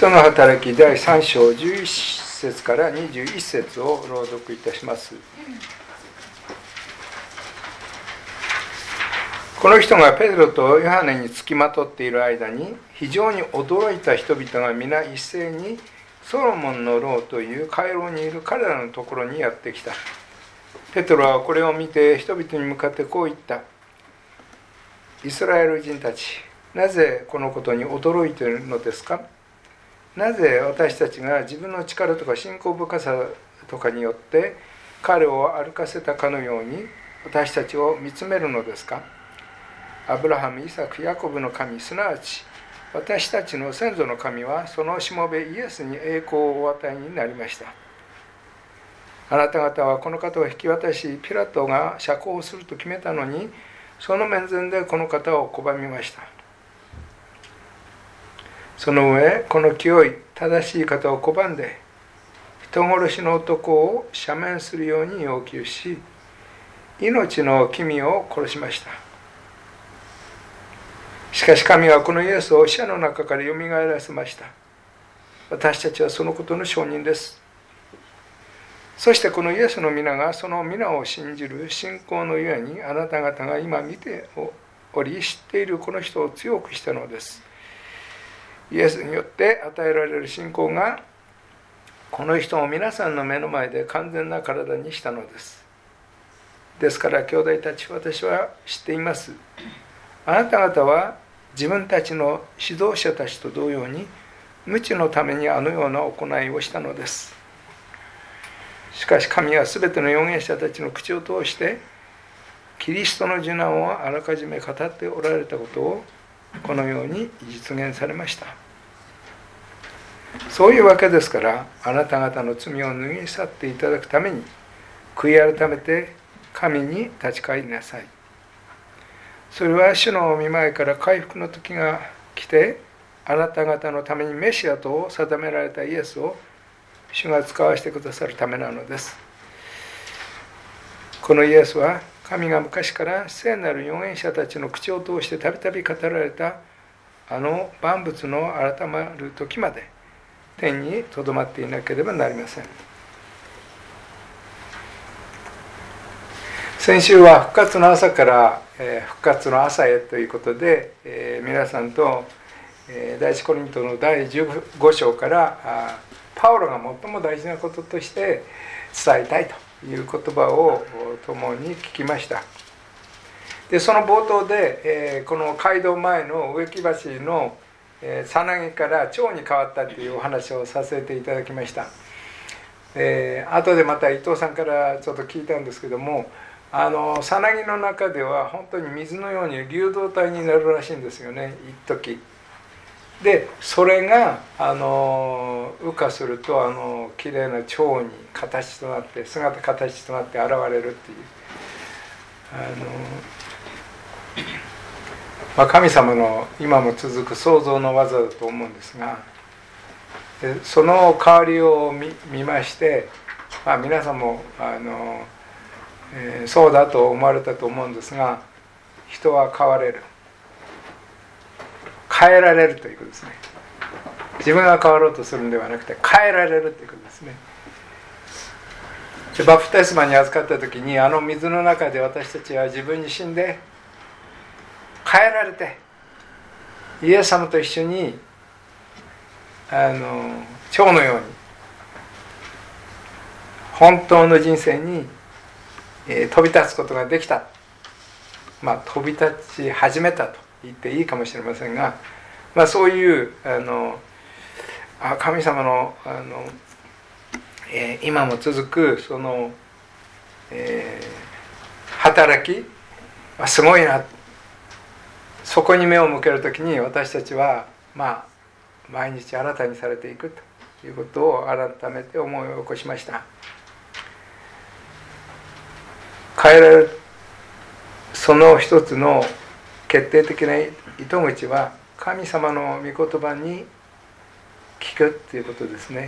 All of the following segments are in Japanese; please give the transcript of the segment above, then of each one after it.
人の働き第3章11節から21節を朗読いたします。この人がペテロとヨハネにつきまとっている間に、非常に驚いた人々が皆一斉にソロモンの牢という回廊にいる彼らのところにやってきた。ペテロはこれを見て人々に向かってこう言った。イスラエル人たち、なぜこのことに驚いているのですか？なぜ私たちが自分の力とか信仰深さとかによって彼を歩かせたかのように私たちを見つめるのですか？アブラハム、イサク、ヤコブの神、すなわち私たちの先祖の神はそのしもべイエスに栄光をお与えになりました。あなた方はこの方を引き渡し、ピラトが釈放すると決めたのに、その面前でこの方を拒みました。その上、この清い正しい方を拒んで、人殺しの男を赦免するように要求し、命の君を殺しました。しかし神はこのイエスを死者の中からよみがえらせました。私たちはそのことの証人です。そしてこのイエスの皆がその皆を信じる信仰のゆえに、あなた方が今見ており知っているこの人を強くしたのです。イエスによって与えられる信仰がこの人を皆さんの目の前で完全な体にしたのです。ですから兄弟たち、私は知っています。あなた方は自分たちの指導者たちと同様に無知のためにあのような行いをしたのです。しかし神はすべての預言者たちの口を通してキリストの受難をあらかじめ語っておられたことをこのように実現されました。そういうわけですから、あなた方の罪を脱ぎ去っていただくために悔い改めて神に立ち返りなさい。それは主の御前から回復の時が来て、あなた方のためにメシアと定められたイエスを主が使わせてくださるためなのです。このイエスは神が昔から聖なる預言者たちの口を通してたびたび語られたあの万物の改まる時まで天にとどまっていなければなりません。先週は復活の朝から復活の朝へということで、皆さんと第一コリントの第15章からパウロが最も大事なこととして伝えたいという言葉を共に聞きました。でその冒頭で、この街道前の植木橋のさなぎから蝶に変わったというお話をさせていただきました。後でまた伊藤さんからちょっと聞いたんですけども、さなぎの中では本当に水のように流動体になるらしいんですよね、一時で。それが羽化するときれいな蝶に形となって、姿形となって現れるっていう神様の今も続く創造の技だと思うんですが、その変わりを 見まして、皆さんもそうだと思われたと思うんですが、人は変われる、変えられるということですね。自分が変わろうとするんではなくて変えられるということですね。バプテスマに預かった時に、水の中で私たちは自分自身で変えられて、イエス様と一緒に蝶のように本当の人生に飛び立つことができた、飛び立ち始めたと言っていいかもしれませんが、そういう神様の今も続くその、働きすごいな。そこに目を向けるときに私たちは毎日新たにされていくということを改めて思い起こしました。変えられるその一つの決定的な糸口は神様の御言葉に聞くということですね。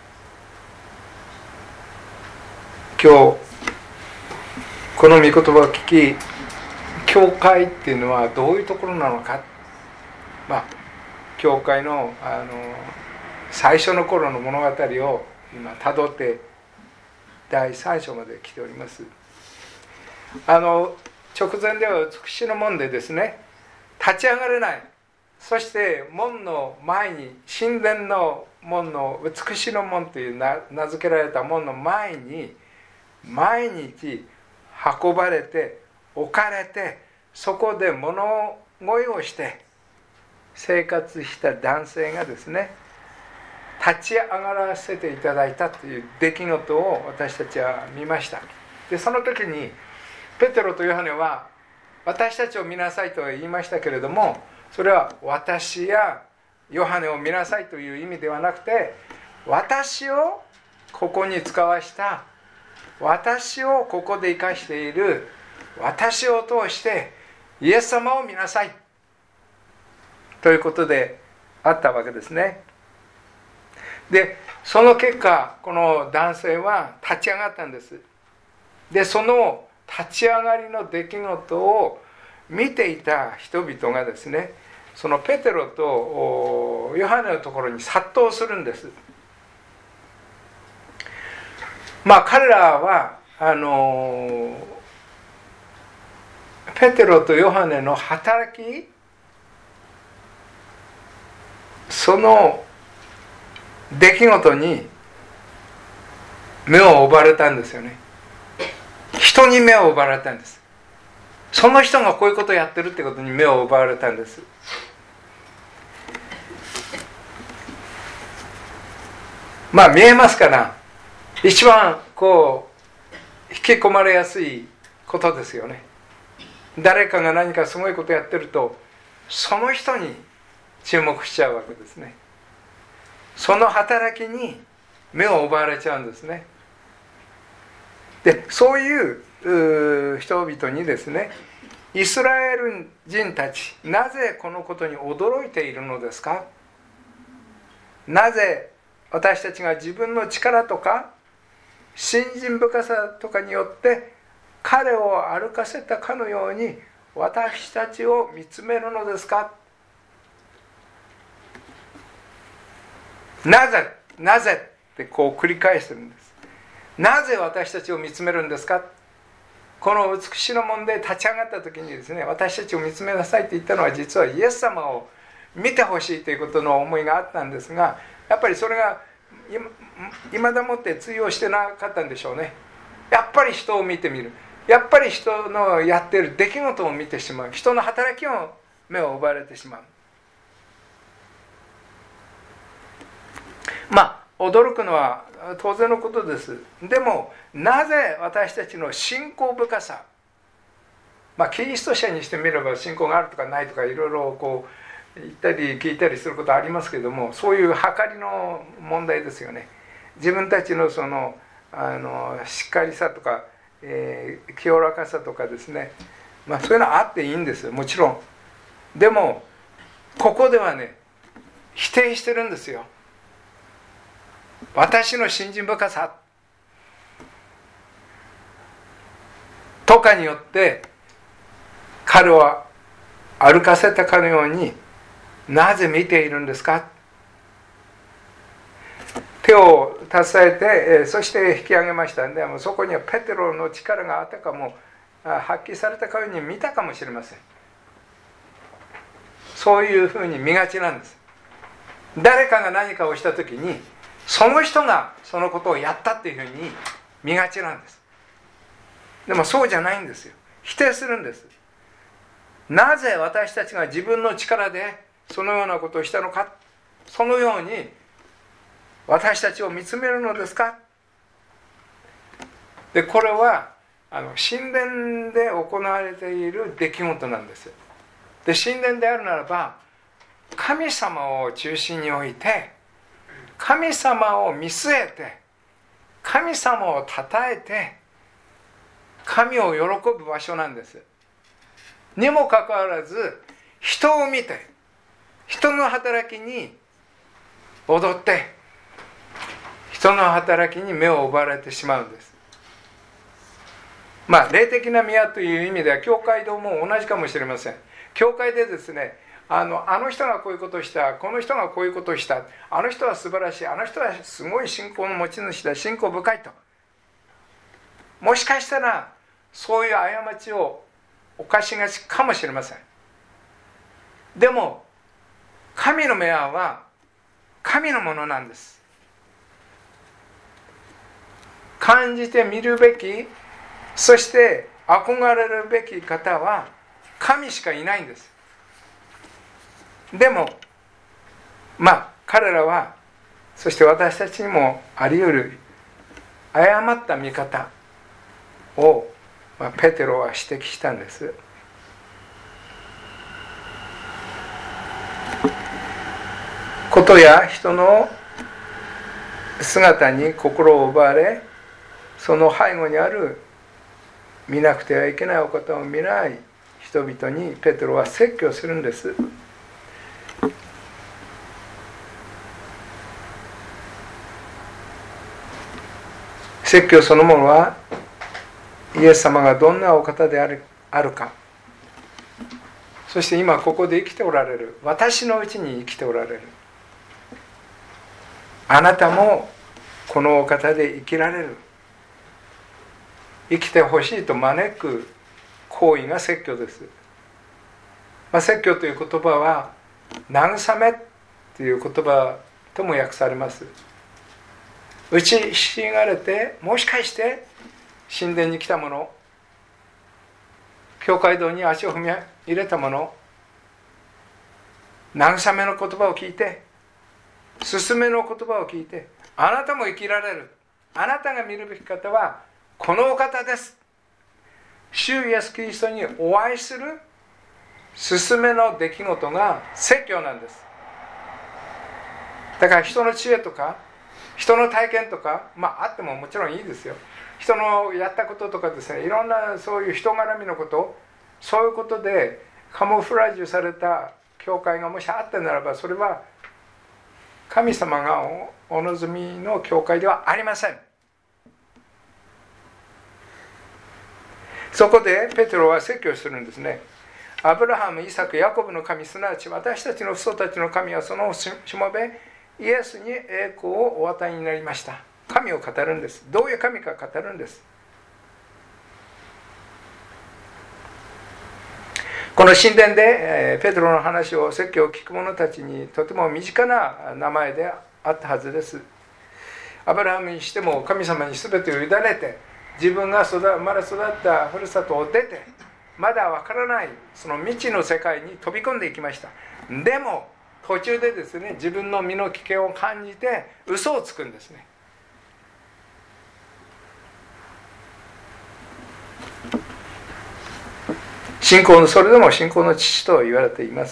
今日この御言葉を聞き、教会っていうのはどういうところなのか、教会の最初の頃の物語を今たどって第3章まで来ております。直前では美しいの門でですね、立ち上がれない、そして門の前に、神殿の門の美しいの門という名付けられた門の前に毎日運ばれて置かれて、そこで物乞いをして生活した男性がですね、立ち上がらせていただいたという出来事を私たちは見ました。でその時にペテロとヨハネは私たちを見なさいとは言いましたけれども、それは私やヨハネを見なさいという意味ではなくて、私をここに使わした、私をここで生かしている私を通してイエス様を見なさいということであったわけですね。でその結果、この男性は立ち上がったんです。でその立ち上がりの出来事を見ていた人々がですね、そのペテロとヨハネのところに殺到するんです。彼らはペテロとヨハネの働き、その出来事に目を奪われたんですよね。人に目を奪われたんです。その人がこういうことをやってるってことに目を奪われたんです。見えますから、一番引き込まれやすいことですよね。誰かが何かすごいことをやってると、その人に注目しちゃうわけですね。その働きに目を奪われちゃうんですね。でそういう人々にですね、イスラエル人たち、なぜこのことに驚いているのですか？なぜ私たちが自分の力とか信心深さとかによって彼を歩かせたかのように私たちを見つめるのですか？なぜって繰り返してるんです。なぜ私たちを見つめるんですか？この美しいの門で立ち上がった時にですね、私たちを見つめなさいって言ったのは、実はイエス様を見てほしいということの思いがあったんですが、やっぱりそれが今だもって通用してなかったんでしょうね。やっぱり人を見てみる、やっぱり人のやっている出来事を見てしまう、人の働きを目を奪われてしまう。驚くのは当然のことです。でもなぜ私たちの信仰深さ、キリスト者にしてみれば信仰があるとかないとかいろいろ言ったり聞いたりすることありますけれども、そういう計りの問題ですよね。自分たちのしっかりさとか、清らかさとかですね、そういうのはあっていいんです、もちろん。でもここではね、否定してるんですよ。私の信心深さとかによって彼を歩かせたかのようになぜ見ているんですか？手を携えて、そして引き上げましたんで、そこにはペテロの力があったかも発揮されたかように見たかもしれません。そういうふうに見がちなんです。誰かが何かをしたときにその人がそのことをやったっていうふうに見がちなんです。でもそうじゃないんですよ。否定するんです。なぜ私たちが自分の力でそのようなことをしたのか、そのように私たちを見つめるのですか。でこれは神殿で行われている出来事なんです。で神殿であるならば神様を中心に置いて、神様を見据えて、神様を称えて、神を喜ぶ場所なんです。にもかかわらず人を見て、人の働きに踊って、人の働きに目を奪われてしまうんです。霊的な宮という意味では教会堂も同じかもしれません。教会でですね、 あの人がこういうことをした、この人がこういうことをした、あの人は素晴らしい、あの人はすごい信仰の持ち主だ、信仰深いと、もしかしたらそういう過ちを犯しがちかもしれません。でも神の目は神のものなんです。感じて見るべき、そして憧れるべき方は神しかいないんです。でも彼らは、そして私たちにもあり得る誤った見方を、ペテロは指摘したんです。ことや人の姿に心を奪われ、その背後にある見なくてはいけないお方を見ない人々にペテロは説教するんです。説教そのものはイエス様がどんなお方であるか、そして今ここで生きておられる、私のうちに生きておられる、あなたもこのお方で生きられる、生きてほしいと招く行為が説教です。説教という言葉は慰めという言葉とも訳されます。打ちひしがれて、もしかして神殿に来た者、教会堂に足を踏み入れた者、慰めの言葉を聞いて、勧めの言葉を聞いて、あなたも生きられる、あなたが見るべき方はこのお方です、主イエスキリストにお会いする勧めの出来事が説教なんです。だから人の知恵とか人の体験とか、あってももちろんいいですよ。人のやったこととかですね、いろんなそういう人絡みのこと、そういうことでカモフラージュされた教会がもしあったならば、それは神様がお望みの教会ではありません。そこでペテロは説教するんですね。アブラハム、イサク、ヤコブの神、すなわち私たちの父祖たちの神はそのしもべイエスに栄光をお与えになりました。神を語るんです。どういう神か語るんです。この神殿でペテロの話を、説教を聞く者たちにとても身近な名前であったはずです。アブラハムにしても神様に全てを委ねて、自分が生まれ育ったふるさとを出て、まだわからないその未知の世界に飛び込んでいきました。でも途中でですね、自分の身の危険を感じて嘘をつくんですね。信仰の、それでも信仰の父と言われています。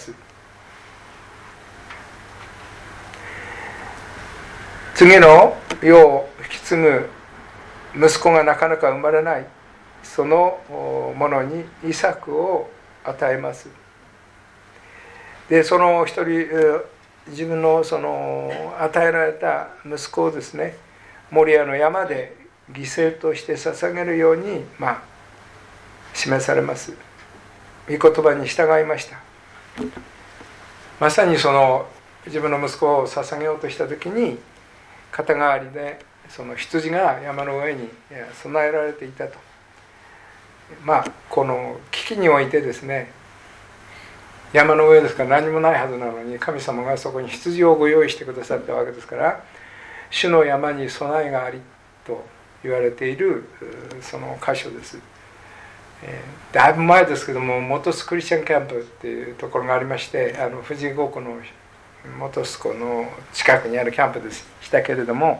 次の世を引き継ぐ息子がなかなか生まれない、そのものにイサクを与えます。でその一人、自分のその与えられた息子をですね、モリアの山で犠牲として捧げるように示されます。御言葉に従いました。まさにその自分の息子を捧げようとした時に、肩代わりでその羊が山の上に備えられていたと。この危機においてですね、山の上ですから何もないはずなのに、神様がそこに羊をご用意してくださったわけですから、主の山に備えがありと言われているその箇所です。だいぶ前ですけども、元栖クリスチャンキャンプっていうところがありまして、富士五湖の元栖湖の近くにあるキャンプでしたけれども、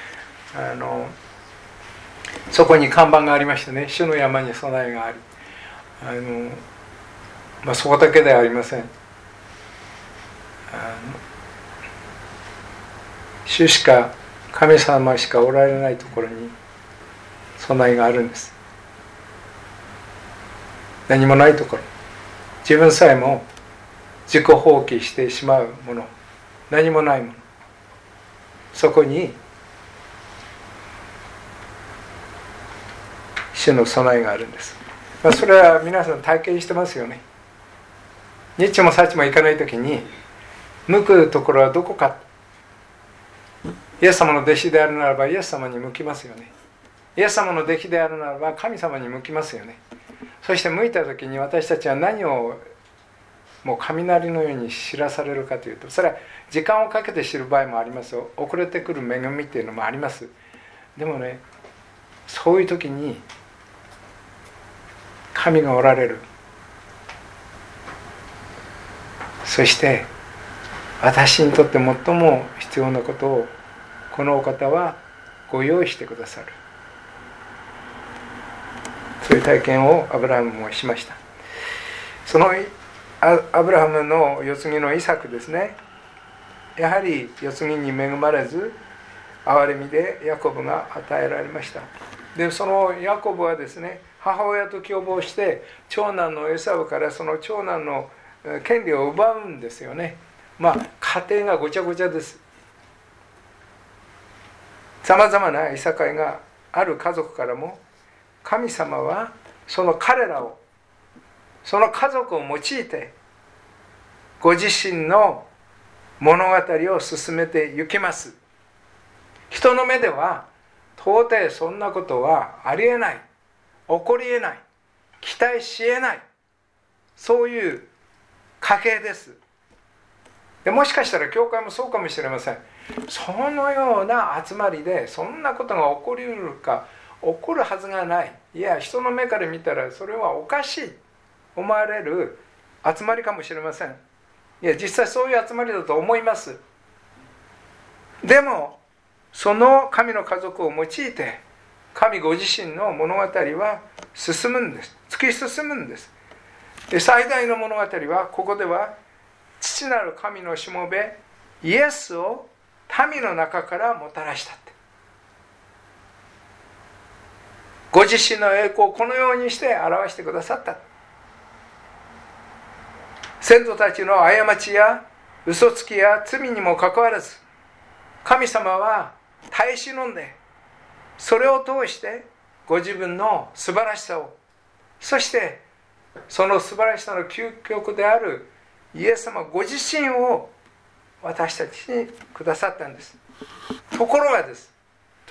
そこに看板がありましてね、主の山に備えがあり、そこだけではありません。主しか、神様しかおられないところに備えがあるんです。何もないところ、自分さえも自己放棄してしまうもの、何もないもの、そこに主の備えがあるんです。それは皆さん体験してますよね。 ニッチもサッチもいかないときに向くところはどこか。イエス様の弟子であるならばイエス様に向きますよね。イエス様の弟子であるならば神様に向きますよね。そして向いたときに私たちは何をもう雷のように知らされるかというと、それは時間をかけて知る場合もありますよ。遅れてくる恵みっていうのもあります。でもね、そういう時に神がおられる。そして私にとって最も必要なことをこのお方はご用意してくださる。そういう体験をアブラハムもしました。そのアブラハムの世継ぎのイサクですね、やはり世継ぎに恵まれず憐れみでヤコブが与えられました。でそのヤコブはですね、母親と共謀して長男のエサウからその長男の権利を奪うんですよね。家庭がごちゃごちゃです。さまざまないさかいがある家族からも、神様はその彼らを、その家族を用いてご自身の物語を進めていきます。人の目では到底そんなことはありえない、起こりえない、期待しえない、そういう家系です。でもしかしたら教会もそうかもしれません。そのような集まりでそんなことが起こりうるか、起こるはずがない、いや人の目から見たらそれはおかしい思われる集まりかもしれません。いや実際そういう集まりだと思います。でもその神の家族を用いて神ご自身の物語は進むんです。突き進むんです。で最大の物語はここでは父なる神のしもべイエスを民の中からもたらしたって、ご自身の栄光をこのようにして表してくださった。先祖たちの過ちや嘘つきや罪にもかかわらず、神様は耐え忍んで、それを通してご自分の素晴らしさを、そしてその素晴らしさの究極であるイエス様ご自身を私たちにくださったんです。ところがです、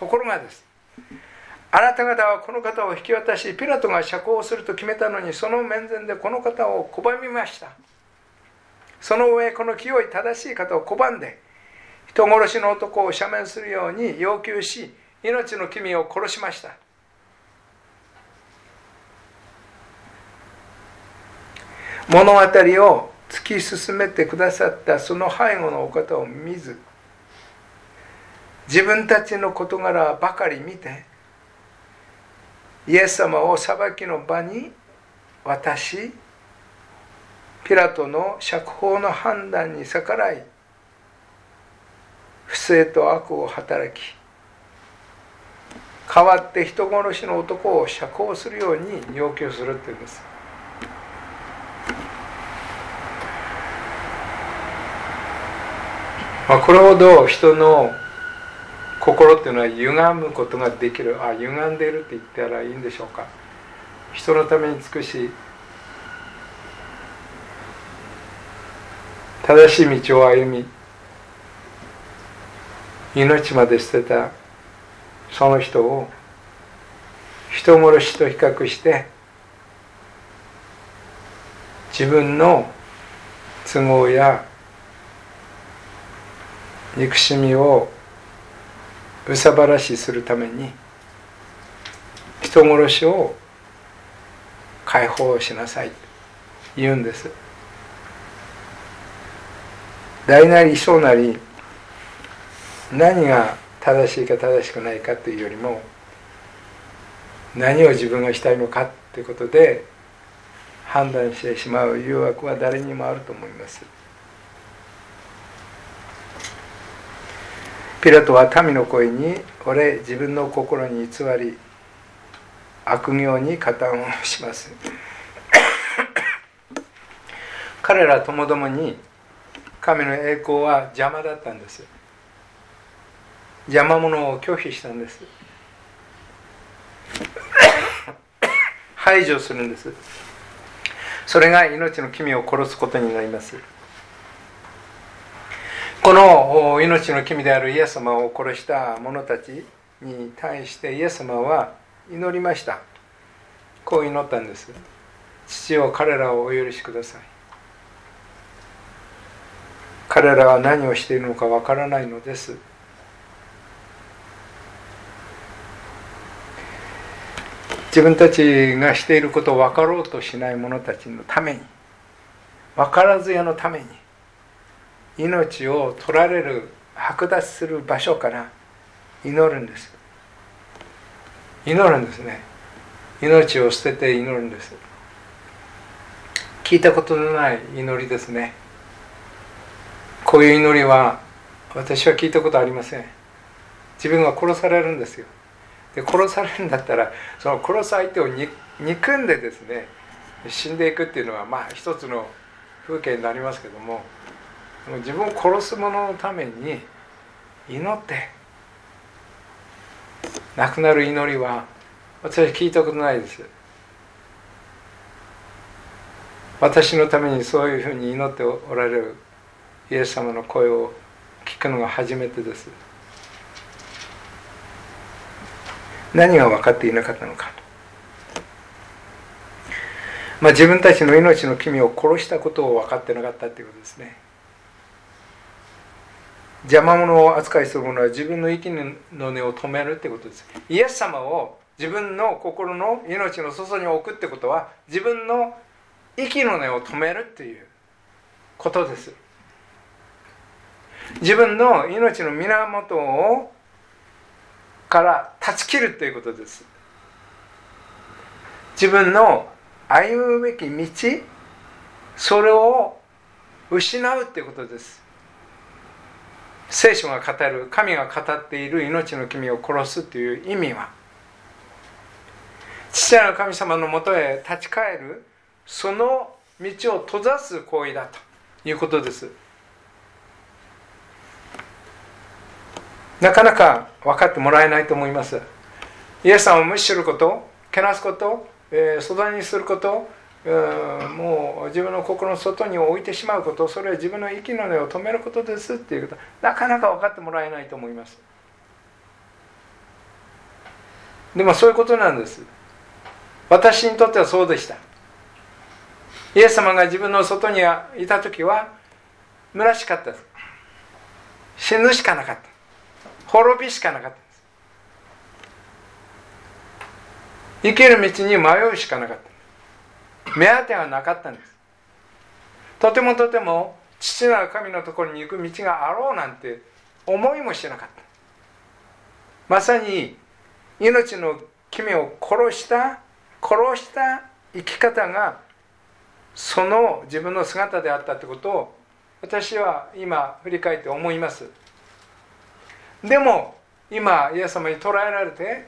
あなた方はこの方を引き渡し、ピラトが釈放すると決めたのに、その面前でこの方を拒みました。その上この清い正しい方を拒んで、人殺しの男を赦免するように要求し、命の君を殺しました。物語を突き進めてくださったその背後のお方を見ず、自分たちの事柄ばかり見て、イエス様を裁きの場に渡し、ピラトの釈放の判断に逆らい、不正と悪を働き、代わって人殺しの男を釈放するように要求するっていうんです。これほど人の心っていうのは歪むことができる、歪んでいるって言ったらいいんでしょうか。人のために尽くし、正しい道を歩み、命まで捨てたその人を人殺しと比較して、自分の都合や憎しみを憂さ晴らしするために人殺しを解放しなさいと言うんです。大なり小なり何が正しいか正しくないかというよりも、何を自分がしたいのかということで判断してしまう誘惑は誰にもあると思います。ピラトは民の声に折れ、自分の心に偽り悪行に加担をします。彼らともどもに神の栄光は邪魔だったんです。邪魔者を拒否したんです。排除するんです。 それが命の君を殺すことになります。この命の君であるイエス様を殺した者たちに対してイエス様は祈りました。こう祈ったんです。父よ、彼らをお許しください。彼らは何をしているのかわからないのです。自分たちがしていることを分かろうとしない者たちのために、分からず屋のために、命を取られる、剥奪する場所から祈るんです。祈るんですね。命を捨てて祈るんです。聞いたことのない祈りですね。こういう祈りは私は聞いたことありません。自分が殺されるんですよ。で、殺されるんだったら、その殺す相手を憎んでですね、死んでいくっていうのは一つの風景になりますけども、自分を殺す者のために祈って亡くなる祈りは私は聞いたことないです。私のためにそういうふうに祈っておられるイエス様の声を聞くのが初めてです。何が分かっていなかったのか、自分たちの命の君を殺したことを分かってなかったということですね。邪魔者を扱いする者は自分の息の根を止めるということです。イエス様を自分の心の命の外に置くってことは、自分の息の根を止めるということです。自分の命の源をから断ち切るということです。自分の歩むべき道、それを失うということです。聖書が語る、神が語っている命の君を殺すという意味は、父なる神様のもとへ立ち返る、その道を閉ざす行為だということです。なかなか分かってもらえないと思います。イエス様を無視すること、けなすこと、外にすること、もう自分の心の外に置いてしまうこと、それは自分の息の根を止めることですっていうこと、なかなか分かってもらえないと思います。でもそういうことなんです。私にとってはそうでした。イエス様が自分の外にいた時は虚しかったです。死ぬしかなかった。滅びしかなかったんです。生きる道に迷うしかなかった。目当てはなかったんです。とてもとても父なる神のところに行く道があろうなんて思いもしなかった。まさに命の君を殺した生き方がその自分の姿であったということを私は今振り返って思います。でも今イエス様に捕らえられて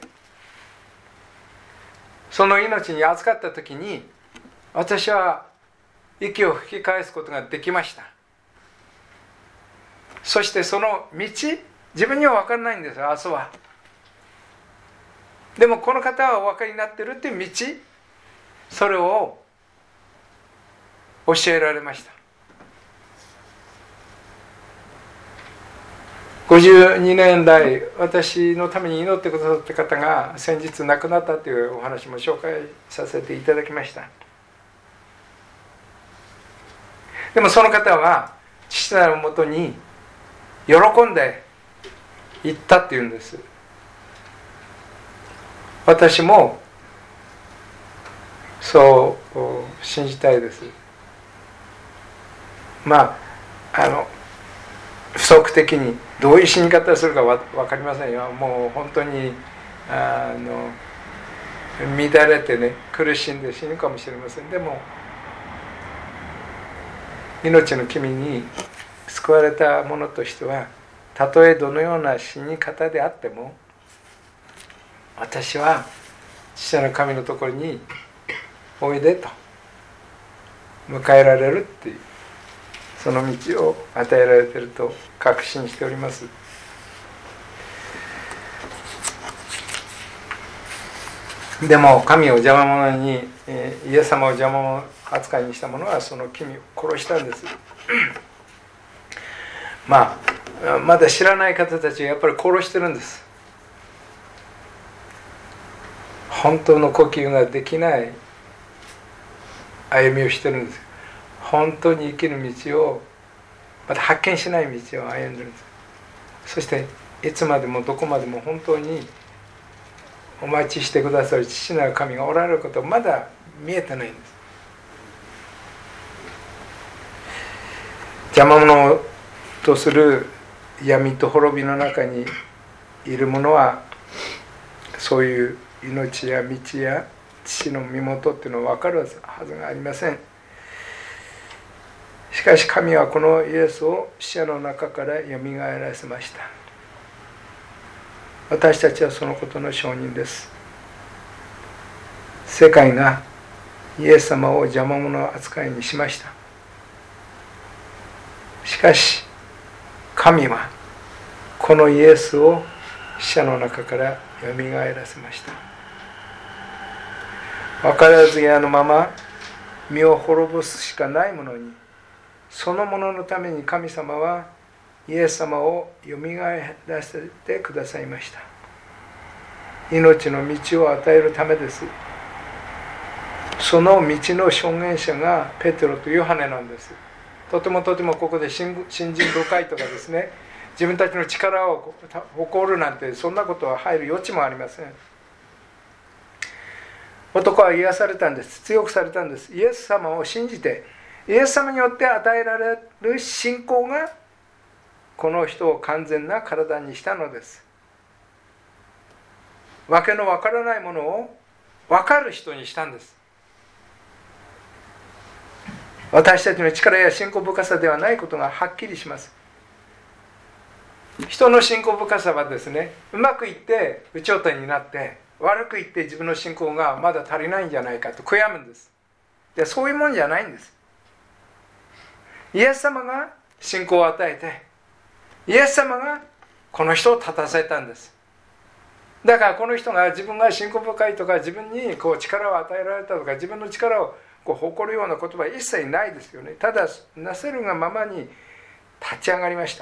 その命に預かった時に私は息を吹き返すことができました。そしてその道、自分には分からないんですよ、明日は。でもこの方はお分かりになってるっていう道、それを教えられました。52年来私のために祈ってくださった方が先日亡くなったというお話も紹介させていただきました。でもその方は父なるもとに喜んで行ったっていうんです。私もそう信じたいです。不足的にどういう死に方をするか分かりませんよ。もう本当に乱れてね、苦しんで死ぬかもしれません。でも命の君に救われた者としては、たとえどのような死に方であっても、私は父なる神のところにおいでと迎えられるっていう、その道を与えられていると確信しております。でも神を邪魔者に、イエス様を邪魔扱いにした者はその君を殺したんです。まだ知らない方たちはやっぱり殺してるんです。本当の呼吸ができない歩みをしてるんです。本当に生きる道をまだ発見しない道を歩んでるんです。そしていつまでもどこまでも本当にお待ちしてくださる父なる神がおられることはまだ見えてないんです。邪魔者とする闇と滅びの中にいる者はそういう命や道や父の身元っていうのは分かるはずがありません。しかし神はこのイエスを死者の中からよみがえらせました。私たちはそのことの証人です。世界がイエス様を邪魔者扱いにしました。しかし神はこのイエスを死者の中からよみがえらせました。分からずやのまま身を滅ぼすしかないものに、そのもののために神様はイエス様をよみがえらせてくださいました。命の道を与えるためです。その道の証言者がペテロとヨハネなんです。とてもここで信心深いとかですね、自分たちの力を誇るなんてそんなことは入る余地もありません。男は癒されたんです。強くされたんです。イエス様を信じて、イエス様によって与えられる信仰がこの人を完全な体にしたのです。わけのわからないものをわかる人にしたんです。私たちの力や信仰深さではないことがはっきりします。人の信仰深さはですね、うまくいって有頂天になって、悪くいって自分の信仰がまだ足りないんじゃないかと悔やむんです。で、そういうもんじゃないんです。イエス様が信仰を与えて、イエス様がこの人を立たせたんです。だからこの人が自分が信仰深いとか、自分に力を与えられたとか、自分の力を誇るような言葉は一切ないですよね。ただなせるがままに立ち上がりました。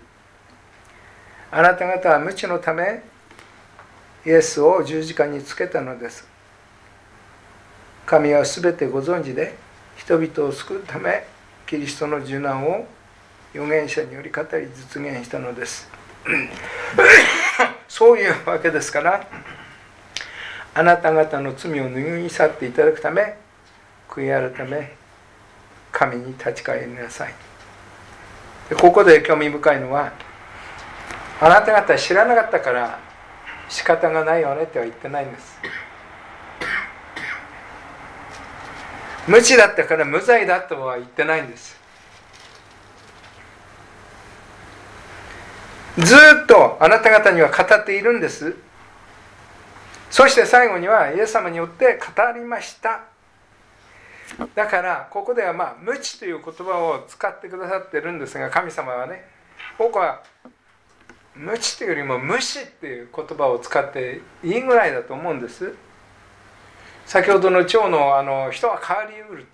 あなた方は無知のためイエスを十字架につけたのです。神はすべてご存知で、人々を救うためキリストの受難を預言者により語り実現したのですそういうわけですから、あなた方の罪を拭い去っていただくため、悔い改め神に立ち返りなさい。で、ここで興味深いのは、あなた方知らなかったから仕方がないよねっては言ってないんです。無知だったから無罪だとは言ってないんです。ずっとあなた方には語っているんです。そして最後にはイエス様によって語りました。だからここでは無知という言葉を使ってくださってるんですが、神様はね、僕は無知というよりも無視っていう言葉を使っていいぐらいだと思うんです。先ほどの蝶の人は変わりうる、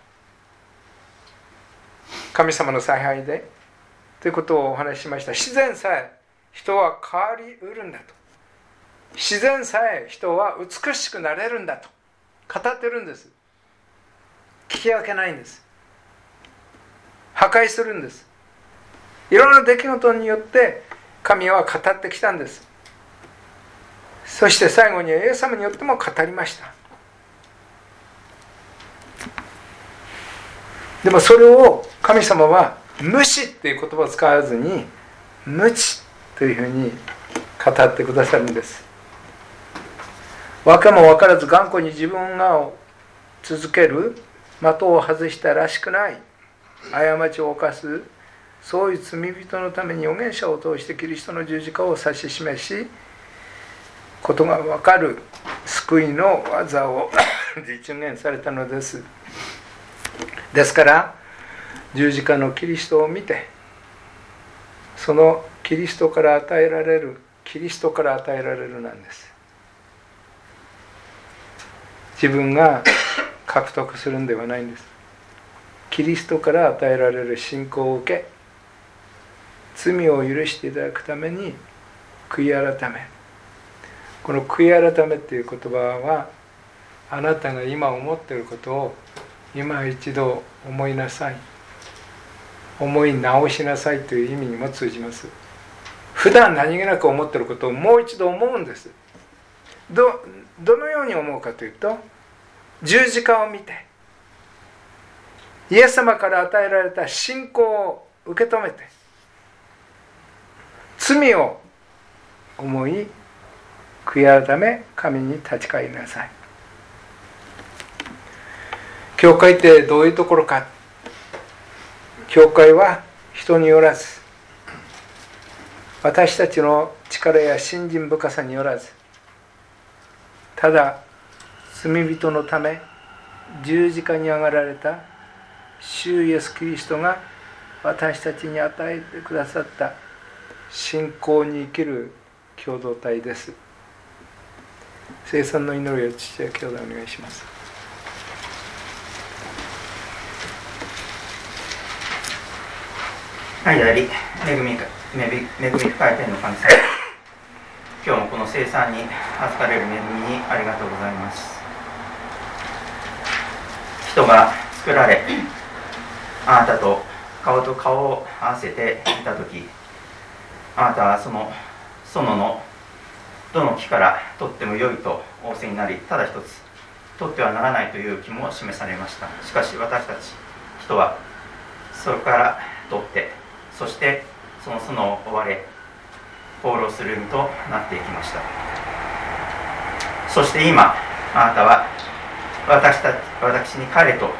神様の采配でということをお話ししました。自然さえ人は変わりうるんだと、自然さえ人は美しくなれるんだと語ってるんです。聞き分けないんです。破壊するんです。いろんな出来事によって神は語ってきたんです。そして最後にはイエス様によっても語りました。でもそれを神様は無視っていう言葉を使わずに無知というふうに語ってくださるんです。わけも分からず頑固に自分が続ける、的を外したらしくない過ちを犯す、そういう罪人のために預言者を通してキリストの十字架を指し示し、ことが分かる救いの技を実現されたのです。ですから十字架のキリストを見て、そのキリストから与えられるなんです。自分が獲得するんではないんです。キリストから与えられる信仰を受け、罪を許していただくために悔い改め、この悔い改めっていう言葉は、あなたが今思っていることを今一度思いなさい、思い直しなさいという意味にも通じます。普段何気なく思っていることをもう一度思うんです。どのように思うかというと、十字架を見てイエス様から与えられた信仰を受け止めて、罪を思い悔い改め神に立ち返りなさい。教会ってどういうところか。教会は人によらず、私たちの力や信心深さによらず、ただ罪人のため十字架に上がられた主イエス・キリストが私たちに与えてくださった信仰に生きる共同体です。聖餐の祈りを父や兄弟お願いします。 愛であり恵み深い天の神様、今日もこの聖餐に預かれる恵みにありがとうございます。人が作られ、あなたと顔と顔を合わせていたとき、あなたはその園のどの木から取っても良いと仰せになり、ただ一つ取ってはならないという木も示されました。しかし私たち人はそれから取って、そしてその園を追われ放浪する身となっていきました。そして今あなたは私に帰れと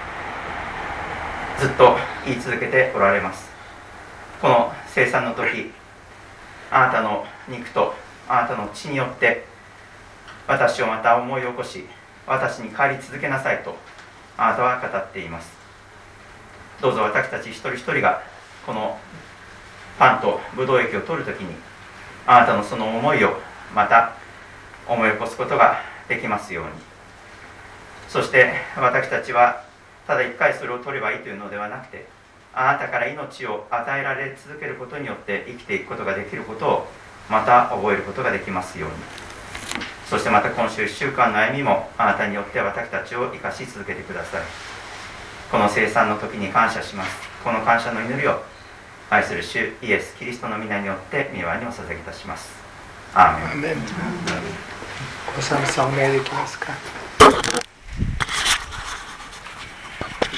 ずっと言い続けておられます。この聖餐の時、あなたの肉とあなたの血によって私をまた思い起こし、私に帰り続けなさいとあなたは語っています。どうぞ私たち一人一人がこのパンとブドウ液を取るときに、あなたのその思いをまた思い起こすことができますように。そして私たちはただ一回それを取ればいいというのではなくて、あなたから命を与えられ続けることによって生きていくことができることをまた覚えることができますように。そしてまた今週1週間の歩みもあなたによって私たちを生かし続けてください。この聖餐の時に感謝します。この感謝の祈りを愛する主イエス・キリストの皆によって御前にお捧げいたします。アーメン。 おさむさんお願いできますか。